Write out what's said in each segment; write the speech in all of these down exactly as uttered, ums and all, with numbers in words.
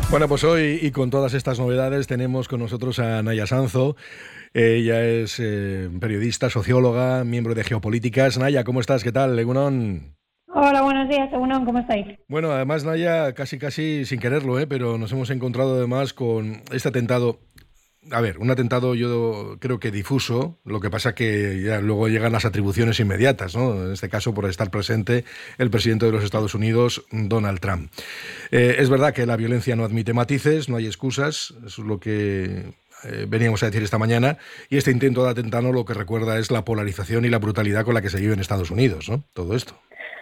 Bueno, pues hoy y con todas estas novedades tenemos con nosotros a Naya Sanzo. Ella es eh, periodista, socióloga, miembro de Geopolíticas. Naya, ¿cómo estás? ¿Qué tal? Egunon. Hola, buenos días, Egunon, ¿cómo estáis? Bueno, además, Naya, casi casi sin quererlo, ¿eh? Pero nos hemos encontrado además con este atentado. A ver, un atentado yo creo que difuso, lo que pasa que ya luego llegan las atribuciones inmediatas, ¿no? En este caso por estar presente el presidente de los Estados Unidos, Donald Trump. Eh, es verdad que la violencia no admite matices, no hay excusas, eso es lo que eh, veníamos a decir esta mañana, y este intento de atentado lo que recuerda es la polarización y la brutalidad con la que se vive en Estados Unidos, ¿no? Todo esto.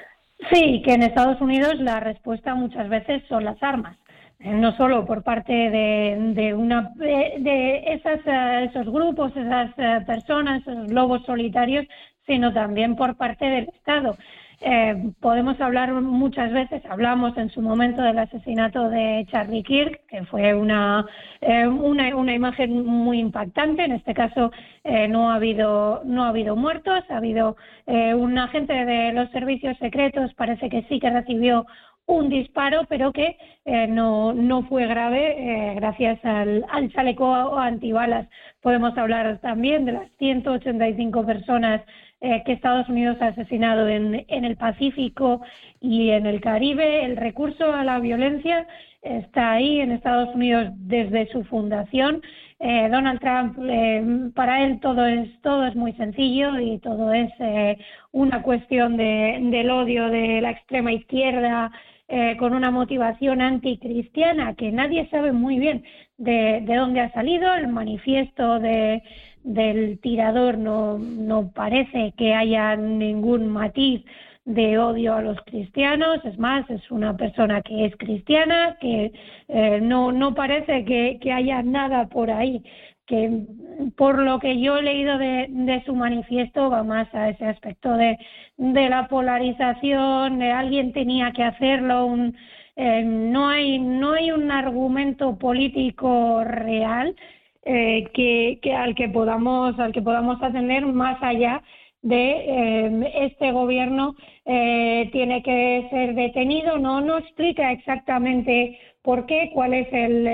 Sí, que en Estados Unidos la respuesta muchas veces son las armas. No solo por parte de, de una de, de esas, uh, esos grupos, esas uh, personas, esos lobos solitarios, sino también por parte del Estado. Eh, podemos hablar muchas veces, hablamos en su momento del asesinato de Charlie Kirk, que fue una, eh, una, una imagen muy impactante. En este caso eh, no ha habido, no ha habido muertos, ha habido eh, un agente de los servicios secretos, parece que sí que recibió un disparo, pero que eh, no, no fue grave eh, gracias al, al chaleco antibalas. Podemos hablar también de las ciento ochenta y cinco personas eh, que Estados Unidos ha asesinado en, en el Pacífico y en el Caribe. El recurso a la violencia está ahí en Estados Unidos desde su fundación. Eh, Donald Trump, eh, para él todo es todo es muy sencillo y todo es eh, una cuestión de, del odio de la extrema izquierda, Eh, con una motivación anticristiana que nadie sabe muy bien de, de dónde ha salido. El manifiesto de, del tirador no, no parece que haya ningún matiz de odio a los cristianos, es más, es una persona que es cristiana, que eh, no, no parece que, que haya nada por ahí, que por lo que yo he leído de, de su manifiesto va más a ese aspecto de, de la polarización, de alguien tenía que hacerlo, un, eh, no hay no hay un argumento político real eh, que, que al que podamos al que podamos atender más allá de eh, este gobierno eh, tiene que ser detenido. No no explica exactamente por qué, cuál es el,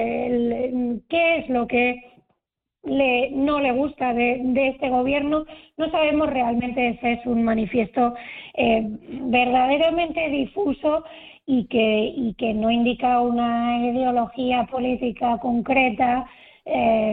el qué es lo que Le, no le gusta de, de este gobierno. No sabemos realmente si es un manifiesto eh, verdaderamente difuso y que, y que no indica una ideología política concreta. Eh,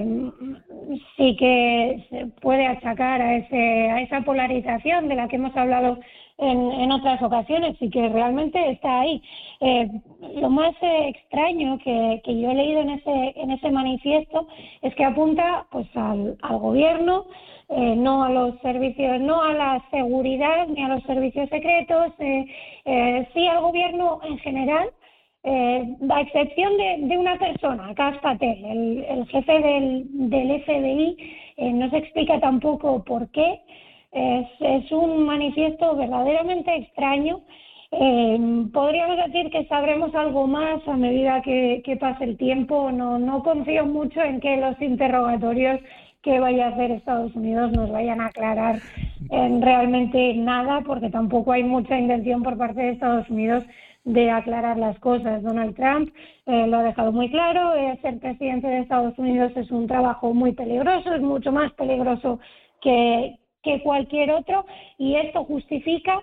sí que se puede achacar a, ese, a esa polarización de la que hemos hablado en, en otras ocasiones y que realmente está ahí. Eh, lo más eh, extraño que, que yo he leído en ese, en ese manifiesto es que apunta pues al, al gobierno, eh, no a los servicios, no a la seguridad ni a los servicios secretos, eh, eh, sí al gobierno en general, eh, a excepción de, de una persona, Kash Patel, el, el jefe del, del F B I. Eh, no se explica tampoco por qué. Es, es un manifiesto verdaderamente extraño. Eh, podríamos decir que sabremos algo más a medida que, que pase el tiempo. No, no confío mucho en que los interrogatorios que vaya a hacer Estados Unidos nos vayan a aclarar en realmente nada, porque tampoco hay mucha intención por parte de Estados Unidos de aclarar las cosas. Donald Trump eh, lo ha dejado muy claro, eh, ser presidente de Estados Unidos es un trabajo muy peligroso, es mucho más peligroso que, que cualquier otro, y esto justifica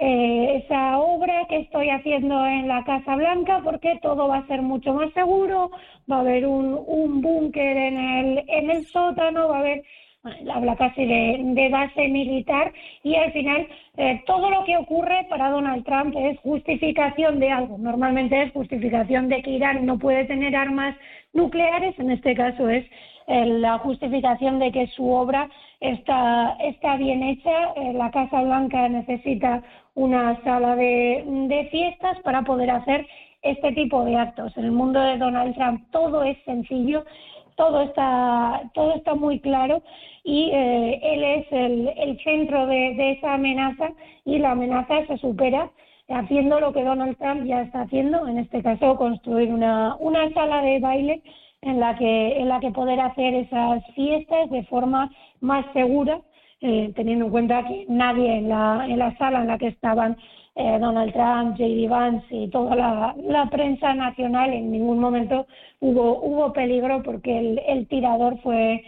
eh, esa obra que estoy haciendo en la Casa Blanca, porque todo va a ser mucho más seguro, va a haber un, un búnker en el, en el sótano, va a haber, bueno, habla casi de, de base militar, y al final eh, todo lo que ocurre para Donald Trump es justificación de algo. Normalmente es justificación de que Irán no puede tener armas nucleares, en este caso es eh, la justificación de que su obra está, está bien hecha. Eh, la Casa Blanca necesita una sala de, de fiestas para poder hacer este tipo de actos. En el mundo de Donald Trump todo es sencillo, todo está todo está muy claro, y eh, él es el, el centro de, de esa amenaza, y la amenaza se supera haciendo lo que Donald Trump ya está haciendo, en este caso construir una, una sala de baile en la que en la que poder hacer esas fiestas de forma más segura, eh, teniendo en cuenta que nadie en la, en la sala en la que estaban eh, Donald Trump, J D Vance y toda la, la prensa nacional, en ningún momento hubo hubo peligro porque el, el tirador fue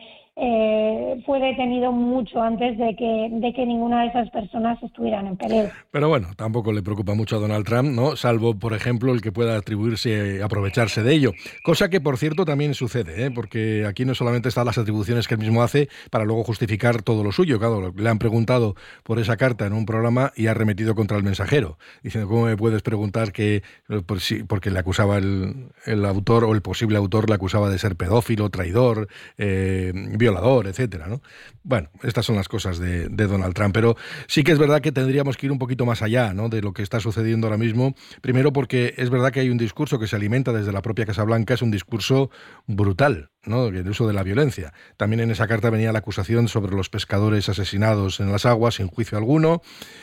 eh, fue detenido mucho antes de que de que ninguna de esas personas estuvieran en peligro. Pero bueno, tampoco le preocupa mucho a Donald Trump, ¿no? Salvo, por ejemplo, el que pueda atribuirse, aprovecharse de ello. Cosa que, por cierto, también sucede, ¿eh? Porque aquí no solamente están las atribuciones que él mismo hace para luego justificar todo lo suyo. Claro, le han preguntado por esa carta en un programa y ha remetido contra el mensajero, diciendo, ¿cómo me puedes preguntar que, por si, porque le acusaba el, el autor o el posible autor le acusaba de ser pedófilo, traidor, eh, violador, etcétera, ¿no? Bueno, estas son las cosas de, de Donald Trump, pero sí que es verdad que tendríamos que ir un poquito más allá, ¿no?, de lo que está sucediendo ahora mismo. Primero porque es verdad que hay un discurso que se alimenta desde la propia Casa Blanca, es un discurso brutal, ¿no?, el uso de la violencia. También en esa carta venía la acusación sobre los pescadores asesinados en las aguas sin juicio alguno.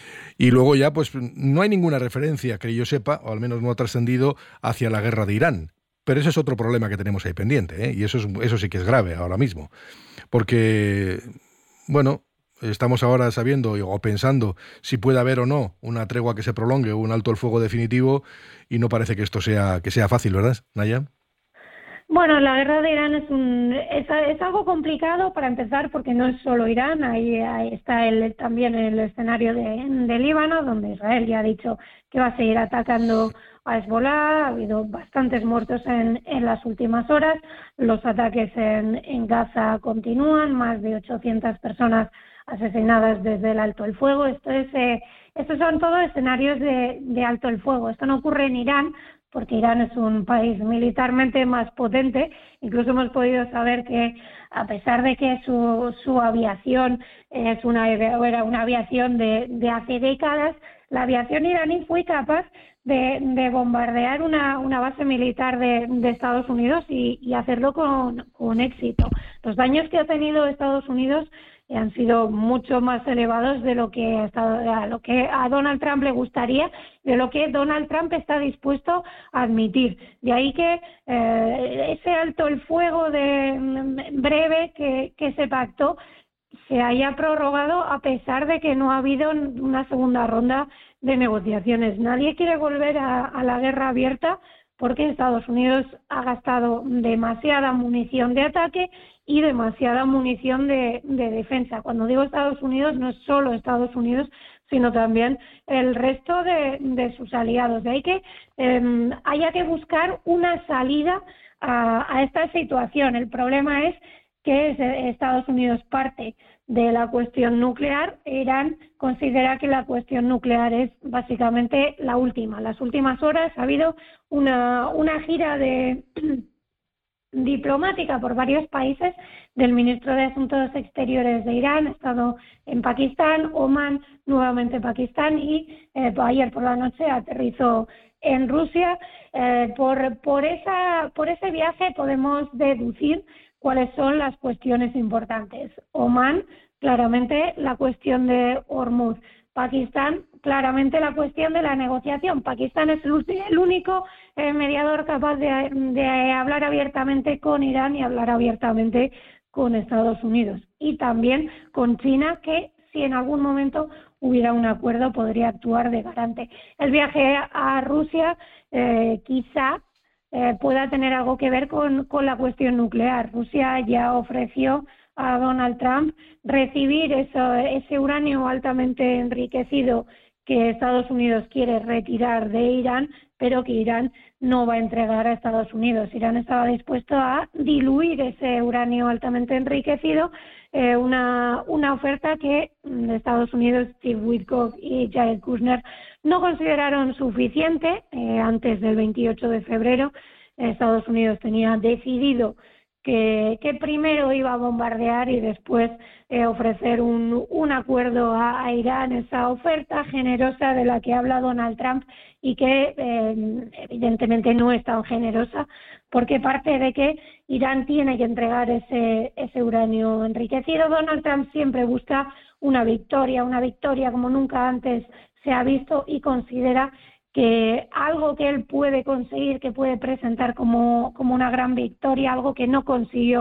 Y luego ya, pues, no hay ninguna referencia, que yo sepa, o al menos no ha trascendido, hacia la guerra de Irán. Pero ese es otro problema que tenemos ahí pendiente, ¿eh? Y eso, es, eso sí que es grave ahora mismo. Porque, bueno, estamos ahora sabiendo o pensando si puede haber o no una tregua que se prolongue o un alto el fuego definitivo, y no parece que esto sea, que sea fácil, ¿verdad, Naya? Bueno, la guerra de Irán es, un, es, es algo complicado para empezar porque no es solo Irán, ahí, ahí está el, también el escenario de, de Líbano, donde Israel ya ha dicho que va a seguir atacando a Hezbollah. Ha habido bastantes muertos en, en las últimas horas, los ataques en, en Gaza continúan, más de ochocientas personas asesinadas desde el alto el fuego. Esto es, eh, estos son todos escenarios de, de alto el fuego. Esto no ocurre en Irán, porque Irán es un país militarmente más potente. Incluso hemos podido saber que, a pesar de que su, su aviación es una, era una aviación de, de hace décadas, la aviación iraní fue capaz de, de bombardear una, una base militar de, de Estados Unidos y, y hacerlo con, con éxito. Los daños que ha tenido Estados Unidos han sido mucho más elevados de lo que, a lo que a Donald Trump le gustaría, de lo que Donald Trump está dispuesto a admitir. De ahí que eh, ese alto el fuego de breve que, que se pactó se haya prorrogado a pesar de que no ha habido una segunda ronda de negociaciones. Nadie quiere volver a, a la guerra abierta porque Estados Unidos ha gastado demasiada munición de ataque y demasiada munición de, de defensa. Cuando digo Estados Unidos, no es solo Estados Unidos, sino también el resto de, de sus aliados. De ahí que eh, haya que buscar una salida a, a esta situación. El problema es que Estados Unidos parte de la cuestión nuclear. Irán considera que la cuestión nuclear es básicamente la última. En las últimas horas ha habido una, una gira de diplomática por varios países del ministro de Asuntos Exteriores de Irán. Ha estado en Pakistán, Omán, nuevamente Pakistán y eh, ayer por la noche aterrizó en Rusia. Eh, por, por, esa, por ese viaje podemos deducir cuáles son las cuestiones importantes. Omán, claramente la cuestión de Hormuz. Pakistán, claramente la cuestión de la negociación. Pakistán es el único eh, mediador capaz de, de hablar abiertamente con Irán y hablar abiertamente con Estados Unidos. Y también con China, que si en algún momento hubiera un acuerdo podría actuar de garante. El viaje a Rusia eh, quizá eh, pueda tener algo que ver con, con la cuestión nuclear. Rusia ya ofreció a Donald Trump recibir eso, ese uranio altamente enriquecido que Estados Unidos quiere retirar de Irán, pero que Irán no va a entregar a Estados Unidos. Irán estaba dispuesto a diluir ese uranio altamente enriquecido, eh, una, una oferta que Estados Unidos, Steve Witkoff y Jared Kushner no consideraron suficiente. Eh, antes del veintiocho de febrero, Estados Unidos tenía decidido Que, que primero iba a bombardear y después eh, ofrecer un, un acuerdo a, a Irán, esa oferta generosa de la que habla Donald Trump y que eh, evidentemente no es tan generosa porque parte de que Irán tiene que entregar ese, ese uranio enriquecido. Donald Trump siempre busca una victoria, una victoria como nunca antes se ha visto y considera que algo que él puede conseguir, que puede presentar como, como una gran victoria, algo que no consiguió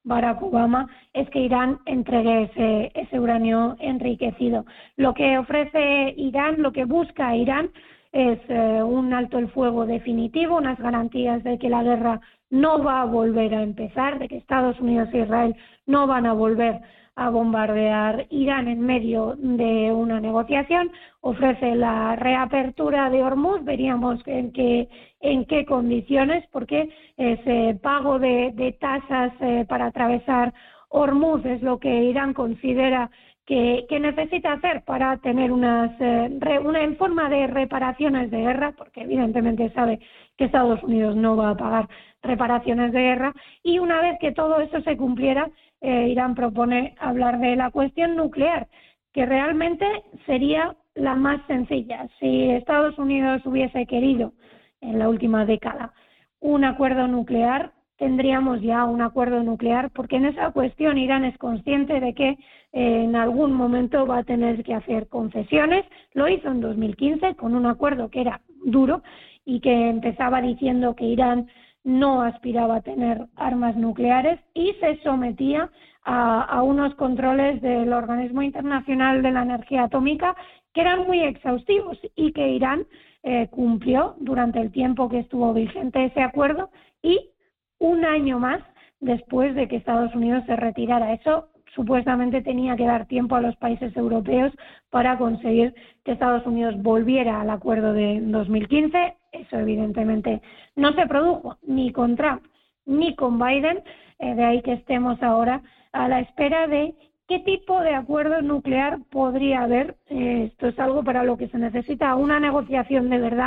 Barack Obama es que Irán entregue ese, ese uranio enriquecido. Lo que ofrece Irán, lo que busca Irán es eh, un alto el fuego definitivo, unas garantías de que la guerra no va a volver a empezar, de que Estados Unidos e Israel no van a volver a bombardear Irán en medio de una negociación. Ofrece la reapertura de Hormuz, veríamos en qué, en qué condiciones, porque ese pago de, de tasas eh, para atravesar Hormuz es lo que Irán considera que, que necesita hacer para tener unas eh, re, una en forma de reparaciones de guerra, porque evidentemente sabe que Estados Unidos no va a pagar reparaciones de guerra, y una vez que todo eso se cumpliera, eh, Irán propone hablar de la cuestión nuclear, que realmente sería la más sencilla. Si Estados Unidos hubiese querido en la última década un acuerdo nuclear, tendríamos ya un acuerdo nuclear, porque en esa cuestión Irán es consciente de que eh, en algún momento va a tener que hacer concesiones. Lo hizo en dos mil quince con un acuerdo que era duro y que empezaba diciendo que Irán no aspiraba a tener armas nucleares y se sometía a, a unos controles del Organismo Internacional de la Energía Atómica que eran muy exhaustivos y que Irán eh, cumplió durante el tiempo que estuvo vigente ese acuerdo y un año más después de que Estados Unidos se retirara. Eso supuestamente tenía que dar tiempo a los países europeos para conseguir que Estados Unidos volviera al acuerdo de dos mil quince. Eso evidentemente no se produjo ni con Trump ni con Biden, eh, de ahí que estemos ahora a la espera de qué tipo de acuerdo nuclear podría haber. Eh, esto es algo para lo que se necesita una negociación de verdad,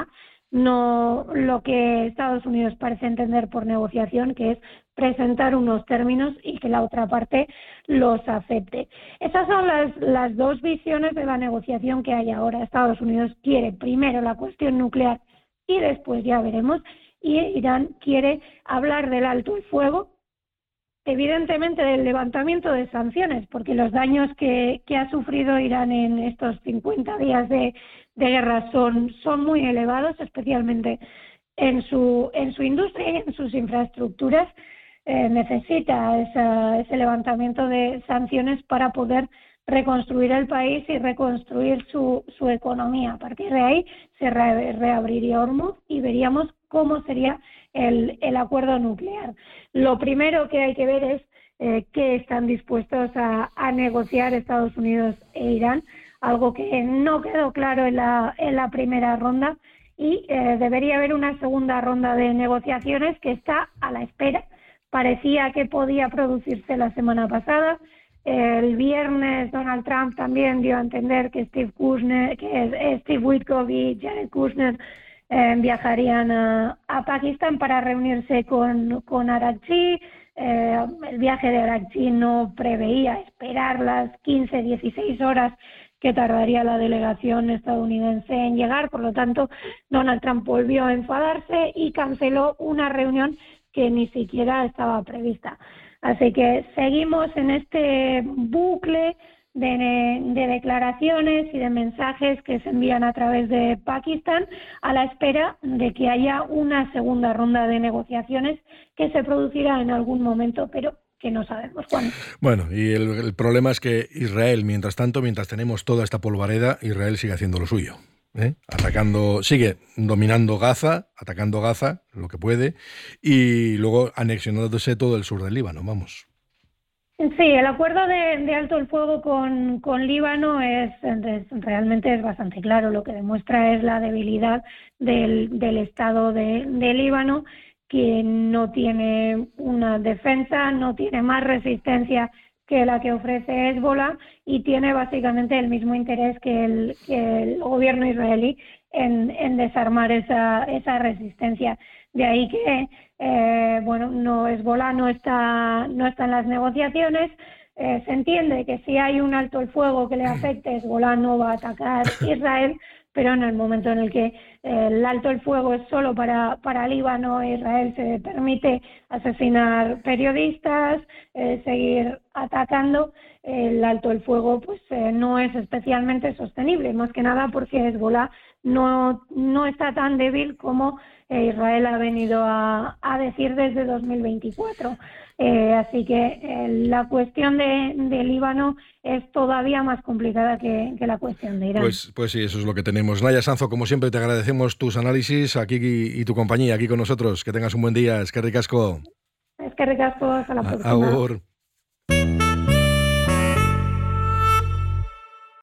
no lo que Estados Unidos parece entender por negociación, que es presentar unos términos y que la otra parte los acepte. Esas son las, las dos visiones de la negociación que hay ahora. Estados Unidos quiere primero la cuestión nuclear y después ya veremos, y Irán quiere hablar del alto el fuego, evidentemente del levantamiento de sanciones, porque los daños que, que ha sufrido Irán en estos cincuenta días de, de guerra son, son muy elevados, especialmente en su, en su industria y en sus infraestructuras. Eh, necesita esa, ese levantamiento de sanciones para poder reconstruir el país y reconstruir su, su economía. A partir de ahí se re, reabriría Hormuz y veríamos cómo sería el, el acuerdo nuclear. Lo primero que hay que ver es eh, qué están dispuestos a, a negociar Estados Unidos e Irán, algo que no quedó claro en la, en la primera ronda, y eh, debería haber una segunda ronda de negociaciones que está a la espera. Parecía que podía producirse la semana pasada. El viernes Donald Trump también dio a entender que Steve Kushner, que Steve Witkoff y Jared Kushner eh, viajarían a, a Pakistán para reunirse con, con Araghchi. Eh, el viaje de Araghchi no preveía esperar las quince, dieciséis horas que tardaría la delegación estadounidense en llegar. Por lo tanto, Donald Trump volvió a enfadarse y canceló una reunión que ni siquiera estaba prevista. Así que seguimos en este bucle de, de declaraciones y de mensajes que se envían a través de Pakistán, a la espera de que haya una segunda ronda de negociaciones que se producirá en algún momento, pero que no sabemos cuándo. Bueno, y el, el problema es que Israel, mientras tanto, mientras tenemos toda esta polvareda, Israel sigue haciendo lo suyo. ¿Eh? Atacando, sigue dominando Gaza, atacando Gaza, lo que puede, y luego anexionándose todo el sur del Líbano, vamos. Sí, el acuerdo de, de alto el fuego con, con Líbano es, es realmente es bastante claro. Lo que demuestra es la debilidad del, del Estado de, de Líbano, que no tiene una defensa, no tiene más resistencia que la que ofrece Hezbollah, y tiene básicamente el mismo interés que el, que el gobierno israelí en, en desarmar esa, esa resistencia. De ahí que eh, bueno, no Hezbollah no está, no está en las negociaciones. Eh, se entiende que si hay un alto el fuego que le afecte, Hezbollah no va a atacar Israel, pero en el momento en el que eh, el alto el fuego es solo para, para Líbano, Israel se permite asesinar periodistas, eh, seguir atacando, el alto el fuego pues eh, no es especialmente sostenible, más que nada porque Hezbollah no, no está tan débil como eh, Israel ha venido a, a decir desde dos mil veinticuatro. Eh, así que eh, la cuestión de, de Líbano es todavía más complicada que, que la cuestión de Irán. Pues, pues sí, eso es lo que tenemos. Naya Sanzo, como siempre, te agradecemos tus análisis aquí y, y tu compañía aquí con nosotros. Que tengas un buen día. Es que ricasco. Es que ricasco, hasta la próxima. Agur.